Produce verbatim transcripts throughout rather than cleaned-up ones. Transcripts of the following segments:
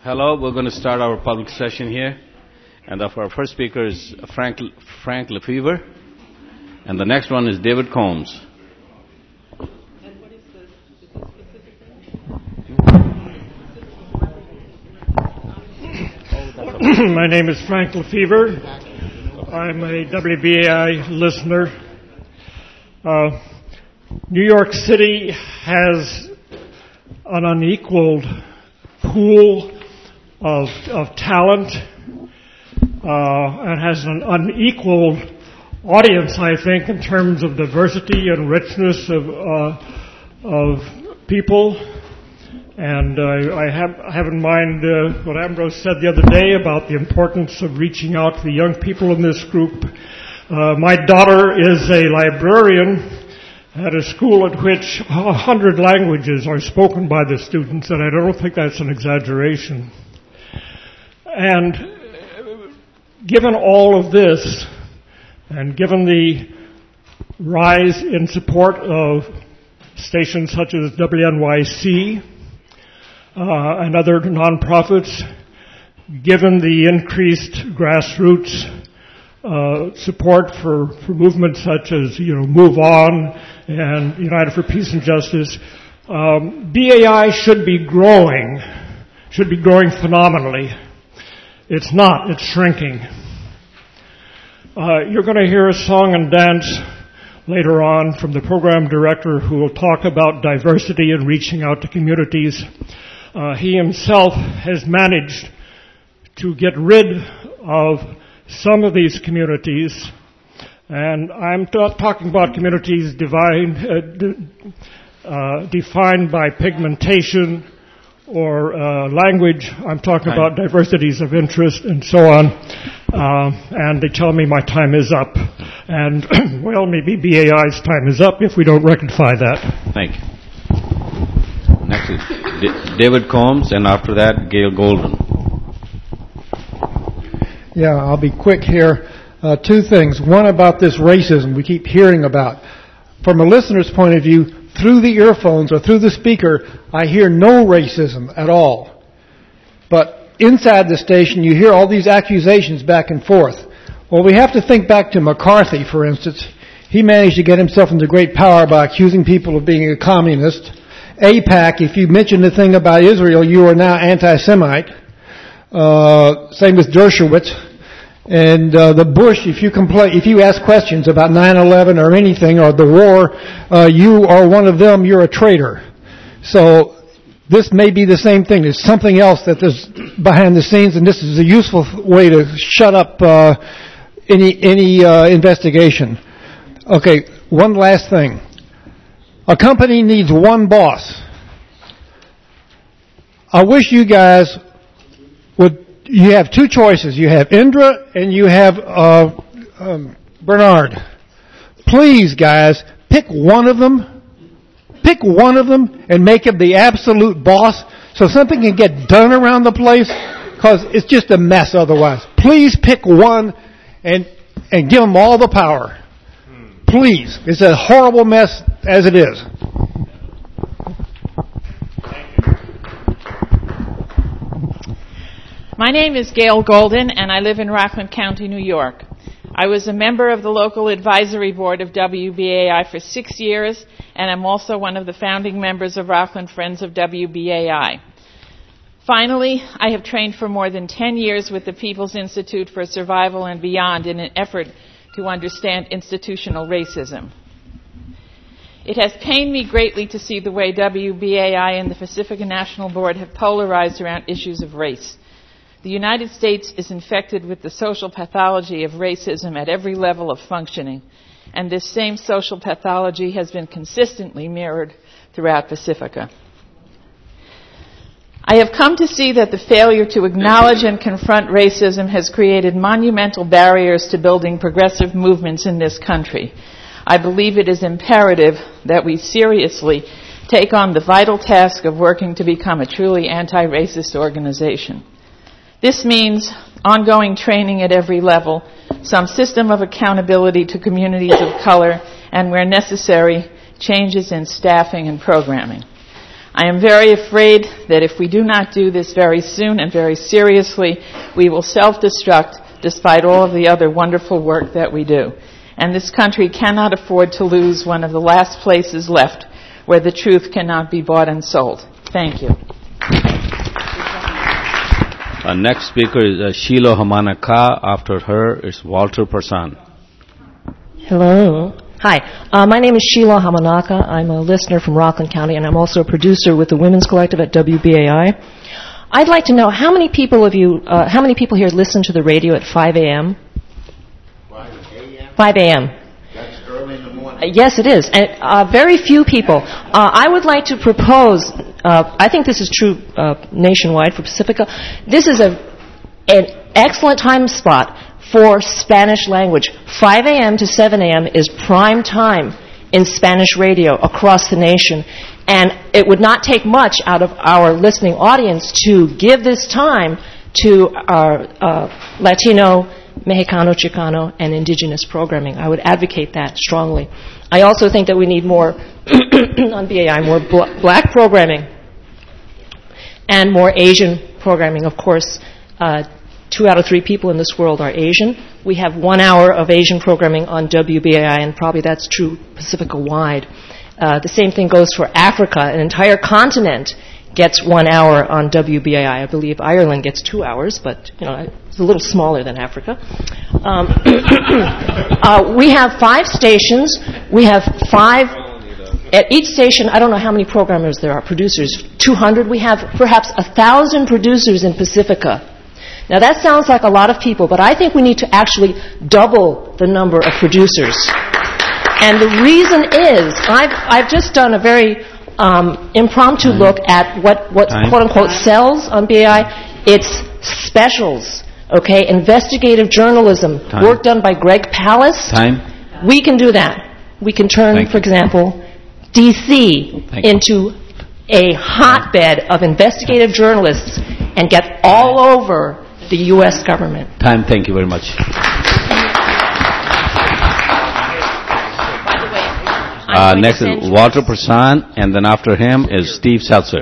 Hello, we're going to start our public session here. And our first speaker is Frank, Frank Lefevre. And the next one is David Combs. And what is the, is the specific name? My name is Frank Lefevre. I'm a W B A I listener. Uh, New York City has an unequaled pool of, of talent uh, and has an unequaled audience, I think, in terms of diversity and richness of uh, of people. And uh, I have I have in mind uh, what Ambrose said the other day about the importance of reaching out to the young people in this group. Uh, my daughter is a librarian at a school at which a hundred languages are spoken by the students, and I don't think that's an exaggeration. And given all of this, and given the rise in support of stations such as W N Y C uh, and other nonprofits, given the increased grassroots uh, support for, for movements such as, you know, Move On and United for Peace and Justice, um, B A I should be growing, should be growing phenomenally. It's not, it's shrinking. Uh, you're going to hear a song and dance later on from the program director who will talk about diversity and reaching out to communities. Uh, he himself has managed to get rid of some of these communities, and I'm t- talking about communities divine, uh, de- uh, defined by pigmentation or uh, language. I'm talking about diversities of interest and so on. Uh, and they tell me my time is up. And, well, maybe B A I's time is up if we don't rectify that. Thank you. Next is D- David Combs, and after that, Gail Golden. Yeah, I'll be quick here. Uh, two things. One about this racism we keep hearing about. From a listener's point of view, through the earphones or through the speaker, I hear no racism at all. But inside the station, you hear all these accusations back and forth. Well, we have to think back to McCarthy, for instance. He managed to get himself into great power by accusing people of being a communist. AIPAC, if you mention the thing about Israel, you are now anti-Semite. Uh, same with Dershowitz. And uh, the Bush, if you complain, if you ask questions about nine eleven or anything or the war, uh, you are one of them. You're a traitor. So this may be the same thing. There's something else that is behind the scenes, and this is a useful way to shut up uh, any any uh, investigation. Okay, one last thing. A company needs one boss. I wish you guys would. You have two choices. You have Indra and you have uh, um, Bernard. Please, guys, pick one of them. Pick one of them and make him the absolute boss so something can get done around the place, because it's just a mess otherwise. Please pick one and and give them all the power. Please. It's a horrible mess as it is. My name is Gail Golden, and I live in Rockland County, New York. I was a member of the local advisory board of W B A I for six years, and I'm also one of the founding members of Rockland Friends of W B A I. Finally, I have trained for more than ten years with the People's Institute for Survival and Beyond in an effort to understand institutional racism. It has pained me greatly to see the way W B A I and the Pacifica National Board have polarized around issues of race. The United States is infected with the social pathology of racism at every level of functioning, and this same social pathology has been consistently mirrored throughout Pacifica. I have come to see that the failure to acknowledge and confront racism has created monumental barriers to building progressive movements in this country. I believe it is imperative that we seriously take on the vital task of working to become a truly anti-racist organization. This means ongoing training at every level, some system of accountability to communities of color, and where necessary, changes in staffing and programming. I am very afraid that if we do not do this very soon and very seriously, we will self-destruct despite all of the other wonderful work that we do. And this country cannot afford to lose one of the last places left where the truth cannot be bought and sold. Thank you. Our next speaker is uh, Sheila Hamanaka. After her is Walter Parsan. Hello. Hi. Uh, my name is Sheila Hamanaka. I'm a listener from Rockland County, and I'm also a producer with the Women's Collective at W B A I. I'd like to know how many people of you, uh, how many people here listen to the radio at five a.m.? five a.m. That's early in the morning. Uh, yes, it is. And uh, very few people. Uh, I would like to propose, uh, I think this is true uh, nationwide for Pacifica, this is a an excellent time spot for Spanish language. five a.m. to seven a.m. is prime time in Spanish radio across the nation. And it would not take much out of our listening audience to give this time to our uh, Latino, Mexicano, Chicano, and indigenous programming. I would advocate that strongly. I also think that we need more, on B A I, more bl- black programming and more Asian programming. Of course, uh, two out of three people in this world are Asian. We have one hour of Asian programming on W B A I, and probably that's true Pacifica-wide. Uh, the same thing goes for Africa. An entire continent gets one hour on W B A I. I believe Ireland gets two hours, but you know it's a little smaller than Africa. Um, uh, we have five stations. We have five. At each station, I don't know how many programmers there are, producers, two hundred. We have perhaps one thousand producers in Pacifica. Now that sounds like a lot of people, but I think we need to actually double the number of producers. And the reason is, I've, I've just done a very um, impromptu look at what, what quote-unquote sells on B A I. It's specials, okay, investigative journalism, Time. work done by Greg Palast. Time. We can do that. We can turn, Thank for you. example, D C Thank you. into a hotbed of investigative journalists and get all over the U S government. Time. Thank you very much. Uh, next is Walter Parsan, and then after him is Steve Seltzer.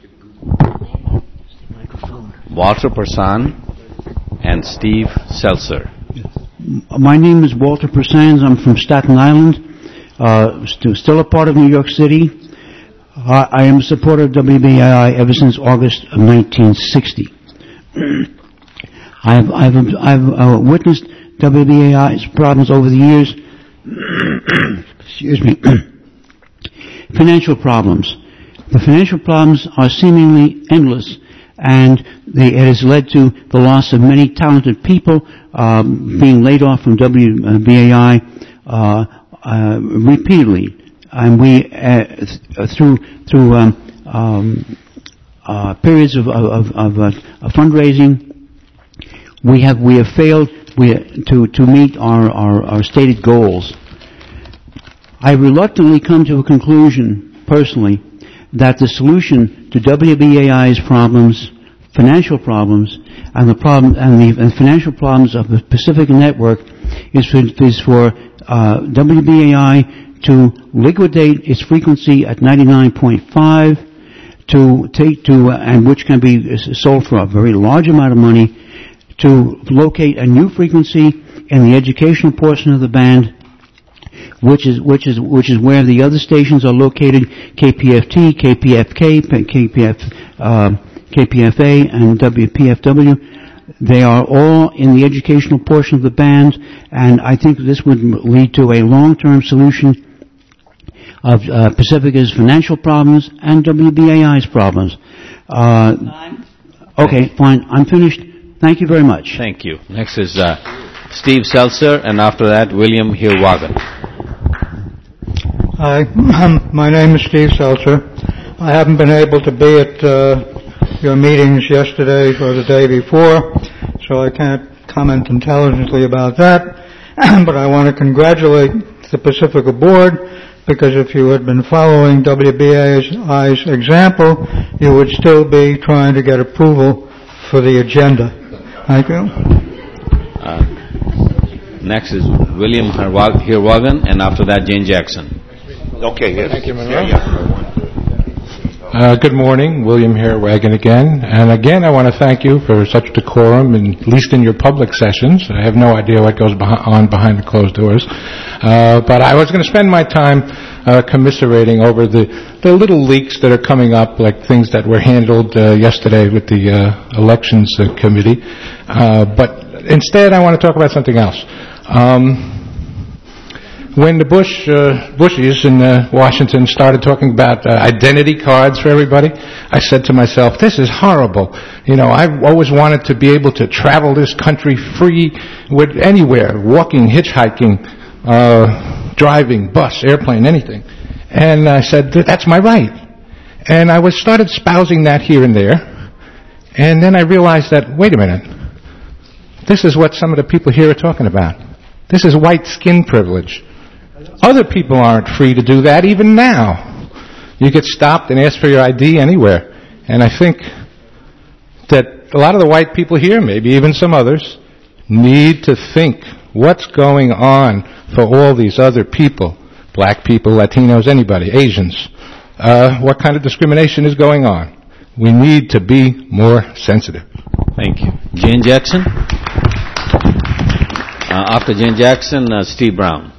Walter Parsan and Steve Seltzer. My name is Walter Persans. I'm from Staten Island, uh, st- still a part of New York City. Uh, I am a supporter of W B A I ever since August of nineteen sixty. I've, I've, I've uh, witnessed W B A I's problems over the years. Excuse me. Financial problems. The financial problems are seemingly endless, and they, it has led to the loss of many talented people um, being laid off from W B A I uh, uh, repeatedly. And we, uh, th- through through um, um, uh, periods of, of, of, uh, of fundraising, we have we have failed we, to to meet our, our, our stated goals. I reluctantly come to a conclusion, personally, that the solution to W B A I's problems, financial problems, and the problem and the and financial problems of the Pacifica Network is for, is for uh, W B A I to liquidate its frequency at ninety-nine point five, to take to uh, and which can be sold for a very large amount of money, to locate a new frequency in the educational portion of the band, which is which is which is where the other stations are located: K P F T, K P F K, K P F, uh, K P F A, and W P F W. They are all in the educational portion of the band, and I think this would lead to a long-term solution of uh, Pacifica's financial problems and W B A I's problems. Uh, okay, fine. I'm finished. Thank you very much. Thank you. Next is uh, Steve Seltzer, and after that, William Hirwagen. Hi, my name is Steve Seltzer. I haven't been able to be at uh, your meetings yesterday or the day before, so I can't comment intelligently about that. But I want to congratulate the Pacifica Board, because if you had been following W B A I's example, you would still be trying to get approval for the agenda. Thank you. Uh, next is William Hirwagen, and after that, Jane Jackson. Okay, yes. Thank you, Monroe. Yeah, yeah. Uh, good morning, William Harewagon again. And again, I want to thank you for such decorum, and at least in your public sessions. I have no idea what goes beh- on behind the closed doors. Uh, but I was going to spend my time uh, commiserating over the, the little leaks that are coming up, like things that were handled uh, yesterday with the uh, elections uh, committee. Uh, but instead, I want to talk about something else. Um, When the Bush uh, Bushies in uh, Washington started talking about uh, identity cards for everybody, I said to myself, this is horrible. You know, I've always wanted to be able to travel this country free with anywhere, walking, hitchhiking, uh, driving, bus, airplane, anything. And I said, that's my right. And I was started spousing that here and there. And then I realized that, wait a minute, this is what some of the people here are talking about. This is white skin privilege. Other people aren't free to do that even now. You get stopped and asked for your I D anywhere. And I think that a lot of the white people here, maybe even some others, need to think what's going on for all these other people, black people, Latinos, anybody, Asians. Uh, what kind of discrimination is going on? We need to be more sensitive. Thank you. Jane Jackson. Uh, after Jane Jackson, uh, Steve Brown.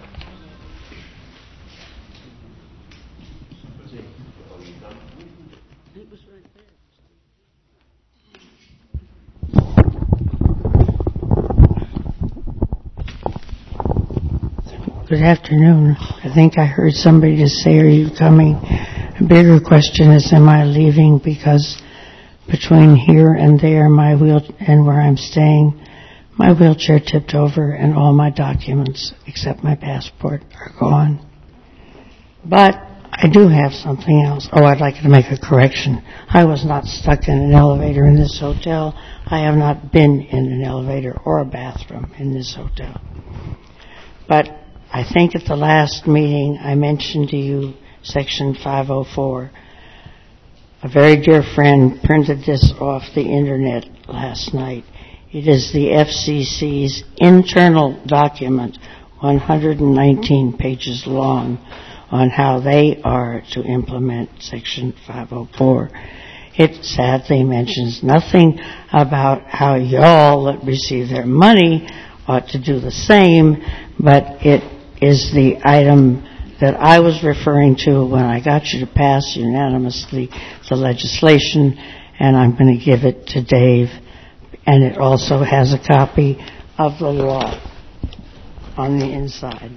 Good afternoon. I think I heard somebody just say, are you coming? A bigger question is, am I leaving? Because between here and there, my wheel and where I'm staying, my wheelchair tipped over and all my documents, except my passport, are gone. But I do have something else. Oh, I'd like to make a correction. I was not stuck in an elevator in this hotel. I have not been in an elevator or a bathroom in this hotel. But I think at the last meeting I mentioned to you Section five oh four. A very dear friend printed this off the internet last night. It is the F C C's internal document, one hundred nineteen pages long, on how they are to implement Section five oh four. It sadly mentions nothing about how y'all that receive their money ought to do the same, but it is the item that I was referring to when I got you to pass unanimously the legislation, and I'm going to give it to Dave. And it also has a copy of the law on the inside.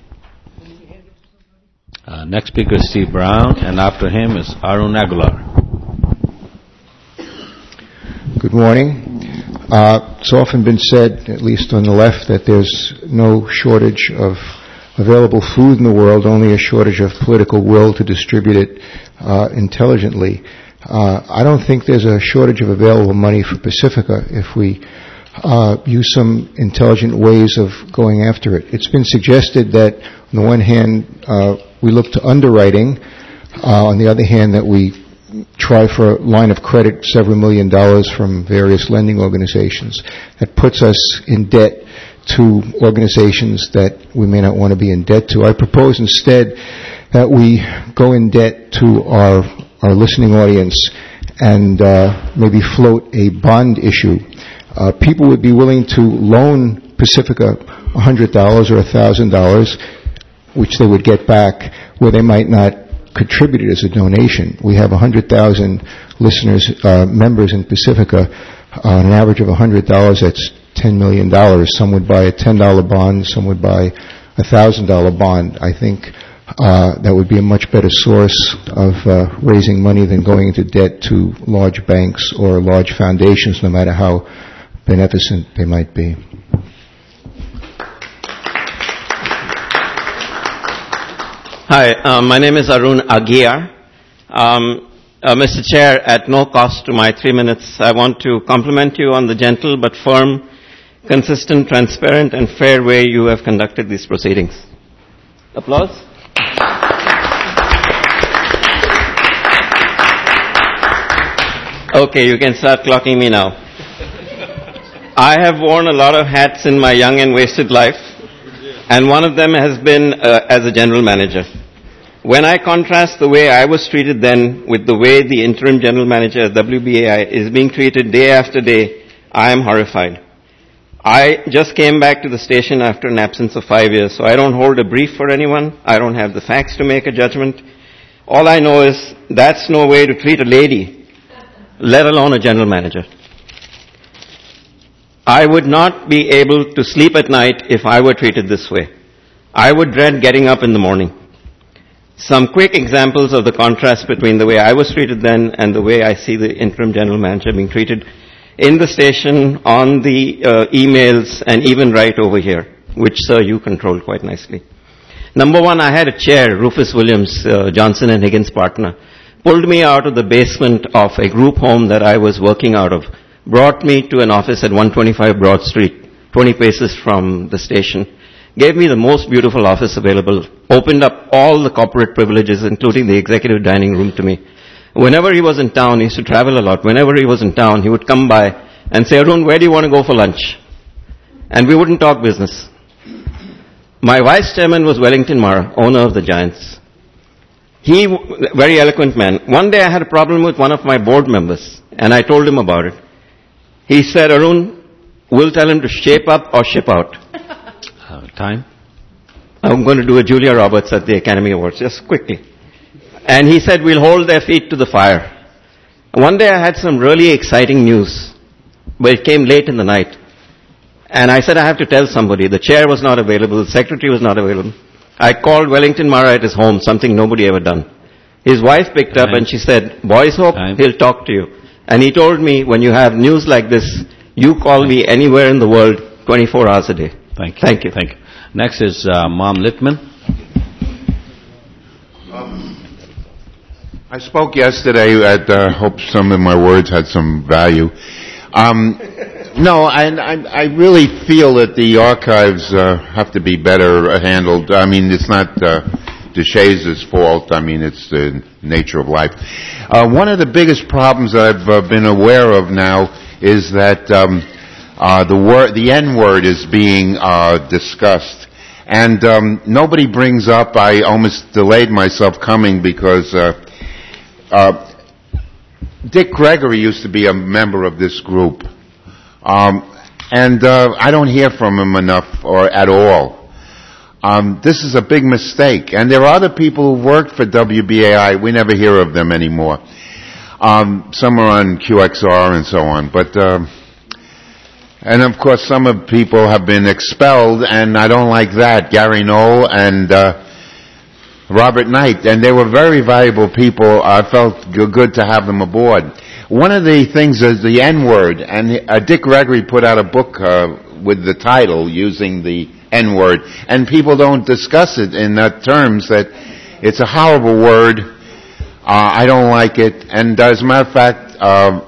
Uh, next speaker is Steve Brown, and after him is Arun Aguilar. Good morning. Uh, it's often been said, at least on the left, that there's no shortage of available food in the world, only a shortage of political will to distribute it uh, intelligently. Uh, I don't think there's a shortage of available money for Pacifica if we uh, use some intelligent ways of going after it. It's been suggested that, on the one hand, uh, we look to underwriting, uh, on the other hand, that we try for a line of credit several million dollars from various lending organizations. That puts us in debt to organizations that we may not want to be in debt to. I propose instead that we go in debt to our our listening audience and uh, maybe float a bond issue. Uh, people would be willing to loan Pacifica one hundred dollars or one thousand dollars, which they would get back, where they might not contribute it as a donation. We have one hundred thousand listeners, uh, members in Pacifica. Uh, on an average of one hundred dollars, that's ten million dollars. Some would buy a ten dollar bond, some would buy a one thousand dollar bond. I think uh, that would be a much better source of uh, raising money than going into debt to large banks or large foundations, no matter how beneficent they might be. Hi, um, my name is Arun Aguiar. Um, uh, Mister Chair, at no cost to my three minutes, I want to compliment you on the gentle but firm, consistent, transparent, and fair way you have conducted these proceedings. Applause. Okay, you can start clocking me now. I have worn a lot of hats in my young and wasted life, and one of them has been uh, as a general manager. When I contrast the way I was treated then with the way the interim general manager at W B A I is being treated day after day, I am horrified. I just came back to the station after an absence of five years, so I don't hold a brief for anyone. I don't have the facts to make a judgment. All I know is that's no way to treat a lady, let alone a general manager. I would not be able to sleep at night if I were treated this way. I would dread getting up in the morning. Some quick examples of the contrast between the way I was treated then and the way I see the interim general manager being treated in the station, on the uh, emails, and even right over here, which, sir, you control quite nicely. Number one, I had a chair, Rufus Williams, uh, Johnson and Higgins partner, pulled me out of the basement of a group home that I was working out of, brought me to an office at one twenty-five Broad Street, twenty paces from the station, gave me the most beautiful office available, opened up all the corporate privileges, including the executive dining room to me. Whenever he was in town, he used to travel a lot. Whenever he was in town, he would come by and say, Arun, where do you want to go for lunch? And we wouldn't talk business. My vice chairman was Wellington Mara, owner of the Giants. He, very eloquent man. One day I had a problem with one of my board members, and I told him about it. He said, Arun, we'll tell him to shape up or ship out. Uh, time? I'm going to do a Julia Roberts at the Academy Awards, just quickly. And he said, we'll hold their feet to the fire. One day I had some really exciting news, but it came late in the night. And I said, I have to tell somebody. The chair was not available, the secretary was not available. I called Wellington Mara at his home, something nobody ever done. His wife picked Time. up and she said, Boys Hope, Time. He'll talk to you. And he told me, when you have news like this, you call Time. me anywhere in the world, twenty-four hours a day. Thank you. Thank you. Thank you. Next is uh, Mom Littman. Um, I spoke yesterday. I uh, hope some of my words had some value. Um, no, I, I, I really feel that the archives uh, have to be better handled. I mean, it's not uh, Deshays' fault. I mean, it's the nature of life. Uh, one of the biggest problems that I've uh, been aware of now is that um, uh, the word, the N-word, is being uh, discussed, and um, nobody brings up. I almost delayed myself coming because. Uh, Uh, Dick Gregory used to be a member of this group, um, and uh, I don't hear from him enough or at all. Um, this is a big mistake, and there are other people who worked for W B A I. We never hear of them anymore. Um, some are on Q X R and so on, but um, and of course some of people have been expelled, and I don't like that. Gary Knoll and. Uh, Robert Knight, and they were very valuable people. I felt good to have them aboard. One of the things is the N-word, and uh, Dick Gregory put out a book uh, with the title using the N-word, and people don't discuss it in uh, terms that it's a horrible word. Uh, I don't like it, and as a matter of fact, uh,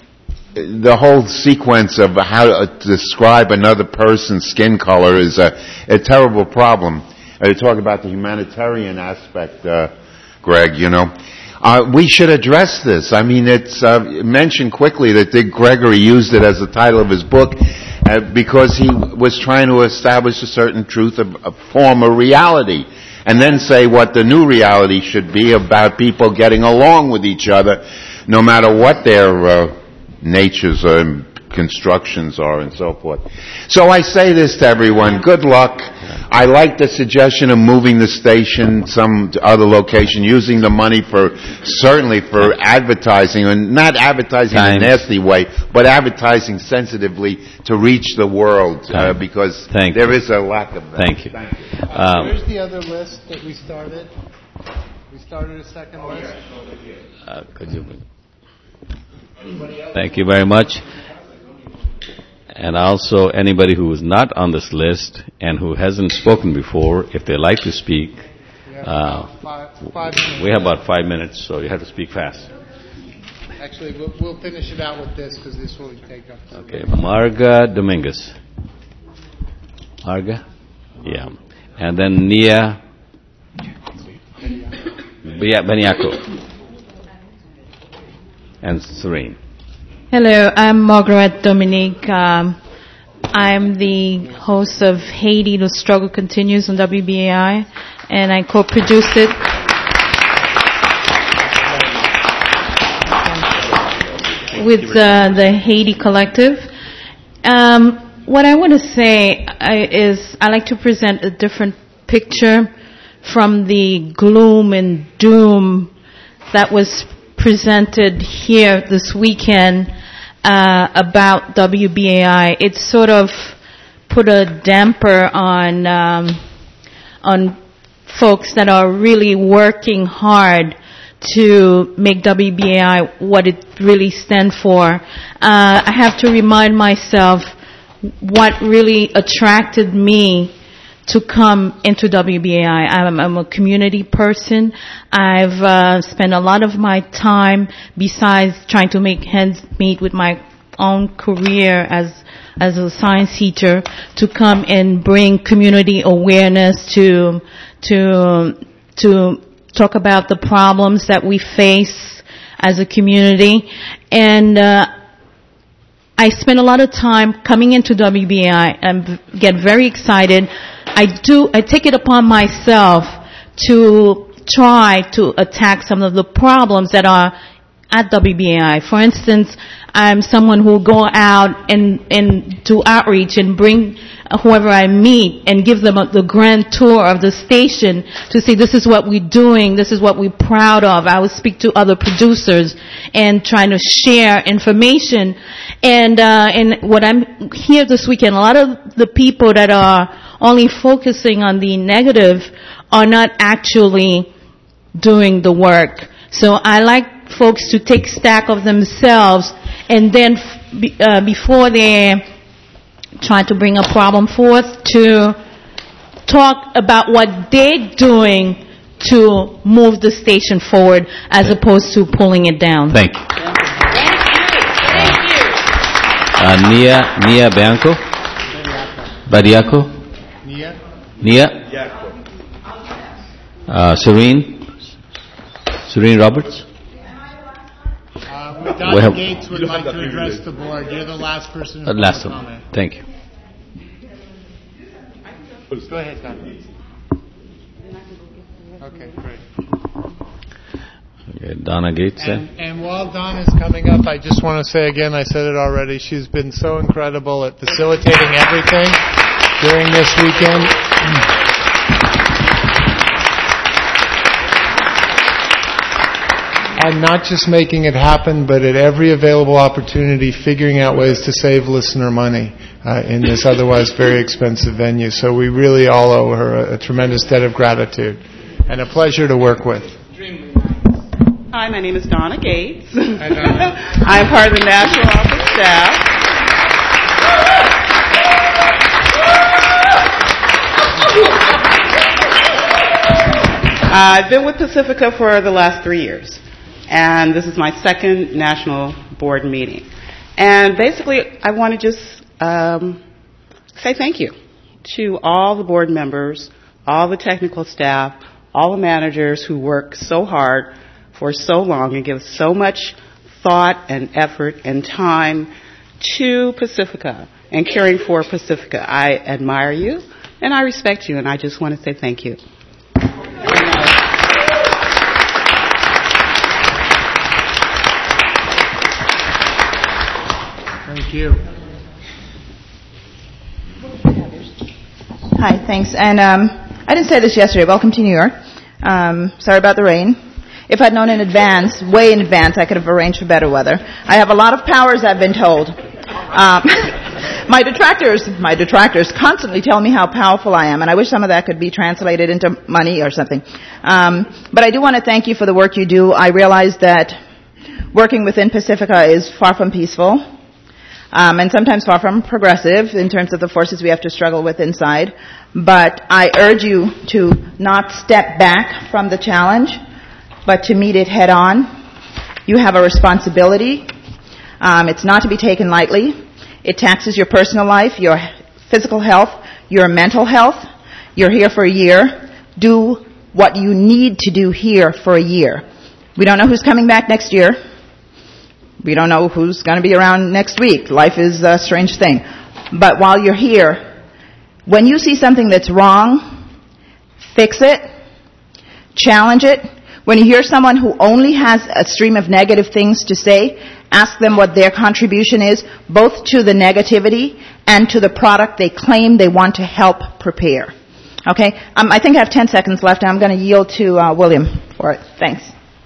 the whole sequence of how to describe another person's skin color is a, a terrible problem. Uh, talk about the humanitarian aspect, uh, Greg, you know. Uh, we should address this. I mean, it's uh, mentioned quickly that Dick Gregory used it as the title of his book uh, because he was trying to establish a certain truth of a form of reality and then say what the new reality should be about people getting along with each other no matter what their uh, natures and constructions are and so forth. So I say this to everyone, good luck. I like the suggestion of moving the station some other location, using the money for, certainly for advertising, and not advertising Time. in a nasty way, but advertising sensitively to reach the world, uh, because Thank there you. is a lack of that. Thank you. Thank you. Um, Where's the other list that we started? We started a second list? Uh, could you... Thank you very much. And also, anybody who is not on this list and who hasn't spoken before, if they like to speak, uh, five, five minutes. we have about five minutes, so you have to speak fast. Actually, we'll, we'll finish it out with this because this will take up. Okay, Marga Dominguez. Marga? Yeah. And then Nia Beniaco. And Serene. Hello, I'm Margaret Dominique. Um, I'm the host of Haiti, The Struggle Continues on W B A I, and I co-produced it. with uh, the Haiti Collective. Um, what I want to say I, is I like to present a different picture from the gloom and doom that was presented here this weekend uh, about W B A I. It sort of put a damper on um, on folks that are really working hard to make W B A I what it really stands for. Uh, I have to remind myself what really attracted me to come into W B A I. I'm, I'm a community person. I've uh, spent a lot of my time, besides trying to make ends meet with my own career as as a science teacher, to come and bring community awareness to to to talk about the problems that we face as a community. And uh, I spend a lot of time coming into W B A I and get very excited. I do, I take it upon myself to try to attack some of the problems that are at W B A I. For instance, I'm someone who will go out and, and do outreach and bring whoever I meet and give them a, the grand tour of the station to say, this is what we're doing, this is what we're proud of. I would speak to other producers and trying to share information. And, uh, and what I'm here this weekend, a lot of the people that are only focusing on the negative are not actually doing the work. So I like folks to take stock of themselves, and then f- uh, before they try to bring a problem forth, to talk about what they're doing to move the station forward as opposed to pulling it down. Thank you. Thank you. Uh, Nia, Nia Bianco? Badiaco? Nia? Nia? Uh, Serene? Serene Roberts? Uh, with Doctor We have- Gates would like to address the board. You're the last person Uh, who last will one. comment. Thank you. Go ahead, Doctor Gates. Okay, great. Okay, Donna Gates. eh? And, and while Dawn is coming up, I just want to say again, I said it already, she's been so incredible at facilitating everything during this weekend. And not just making it happen, but at every available opportunity, figuring out ways to save listener money uh, in this otherwise very expensive venue. So we really all owe her a, a tremendous debt of gratitude and a pleasure to work with. Hi, my name is Donna Gates. Hi, Donna. I'm part of the National Office staff. I've been with Pacifica for the last three years, and this is my second national board meeting. And basically, I want to just um, say thank you to all the board members, all the technical staff, all the managers who work so hard for so long and give so much thought and effort and time to Pacifica and caring for Pacifica. I admire you and I respect you, and I just want to say thank you. Thank you. Hi, thanks. And um, I didn't say this yesterday. Welcome to New York. Um, sorry about the rain. If I'd known in advance, way in advance, I could have arranged for better weather. I have a lot of powers, I've been told. Um, my detractors, my detractors constantly tell me how powerful I am, and I wish some of that could be translated into money or something. Um, but I do want to thank you for the work you do. I realize that working within Pacifica is far from peaceful. Um, and sometimes far from progressive in terms of the forces we have to struggle with inside. But I urge you to not step back from the challenge, but to meet it head on. You have a responsibility. Um, it's not to be taken lightly. It taxes your personal life, your physical health, your mental health. You're here for a year. Do what you need to do here for a year. We don't know who's coming back next year. We don't know who's going to be around next week. Life is a strange thing. But while you're here, when you see something that's wrong, fix it, challenge it. When you hear someone who only has a stream of negative things to say, Ask them what their contribution is, both to the negativity and to the product they claim they want to help prepare. Okay? Um, I think I have ten seconds left, and I'm going to yield to uh, William for it. Thanks.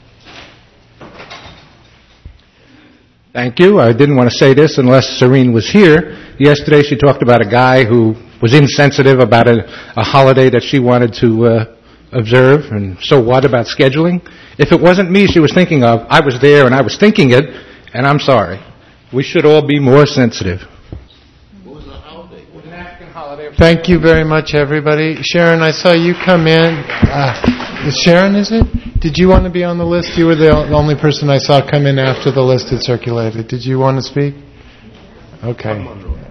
Thank you. I didn't want to say this unless Serene was here. Yesterday she talked about a guy who was insensitive about a, a holiday that she wanted to uh, observe, and so what about scheduling? If it wasn't me she was thinking of, I was there and I was thinking it, and I'm sorry. We should all be more sensitive. Thank you very much, everybody. Sharon, I saw you come in. Uh, is Sharon, is it? Did you want to be on the list? You were the only person I saw come in after the list had circulated. Did you want to speak? Okay.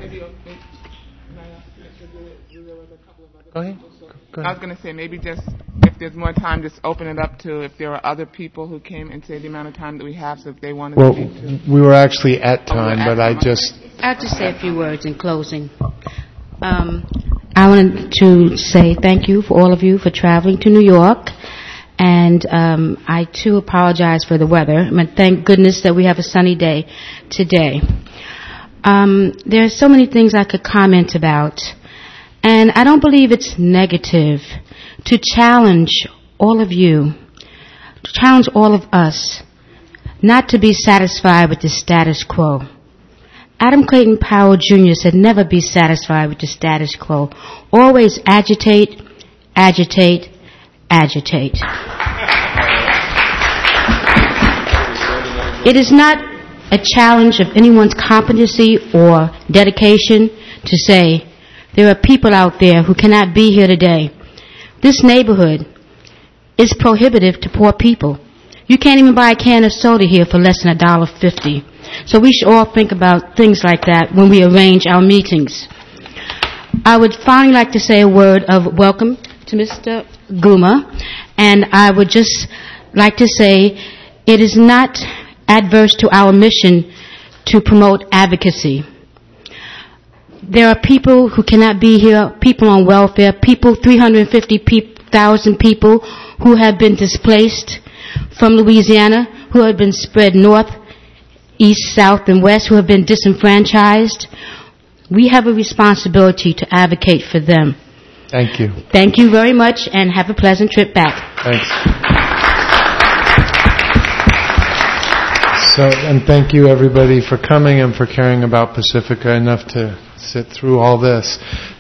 Go ahead. Go ahead. I was going to say maybe just if there's more time, just open it up to if there are other people who came and say the amount of time that we have, so if they want to well, speak to. we were actually at time, oh, but I just... I'll just say a few words in closing. Um, I wanted to say thank you for all of you for traveling to New York, and um, I too apologize for the weather. I mean, thank goodness that we have a sunny day today. Um, there are so many things I could comment about, and I don't believe it's negative to challenge all of you, to challenge all of us, not to be satisfied with the status quo. Adam Clayton Powell Junior said, never be satisfied with the status quo. Always agitate, agitate, agitate. It is not a challenge of anyone's competency or dedication to say, there are people out there who cannot be here today. This neighborhood is prohibitive to poor people. You can't even buy a can of soda here for less than a dollar fifty. So we should all think about things like that when we arrange our meetings. I would finally like to say a word of welcome to Mister Guma, and I would just like to say it is not adverse to our mission to promote advocacy. There are people who cannot be here, people on welfare, people, three hundred fifty thousand people who have been displaced from Louisiana, who have been spread north, east, south, and west, who have been disenfranchised. We have a responsibility to advocate for them. Thank you. Thank you very much, and have a pleasant trip back. Thanks. So, and thank you everybody for coming and for caring about Pacifica enough to sit through all this.